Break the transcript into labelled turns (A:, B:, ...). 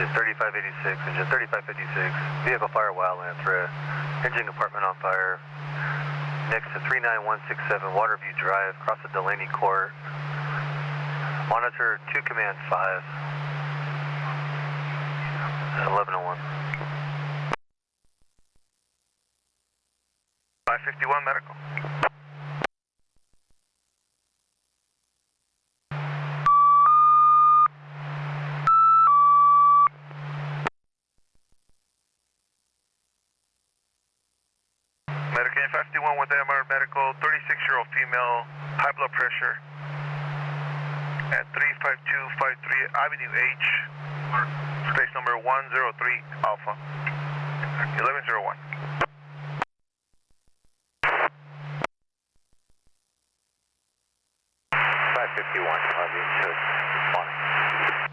A: 3586, engine 3556, vehicle fire, wildland threat, engine compartment on fire, next to 39167 Waterview Drive, across the Delaney Court. Monitor 2 command 5, 1101.
B: 551 medical. Medicaid 51 with MR Medical, 36-year-old female, high blood pressure at 35253 Avenue H, space number 103 Alpha, 1101.
A: 551, Harvey, good morning.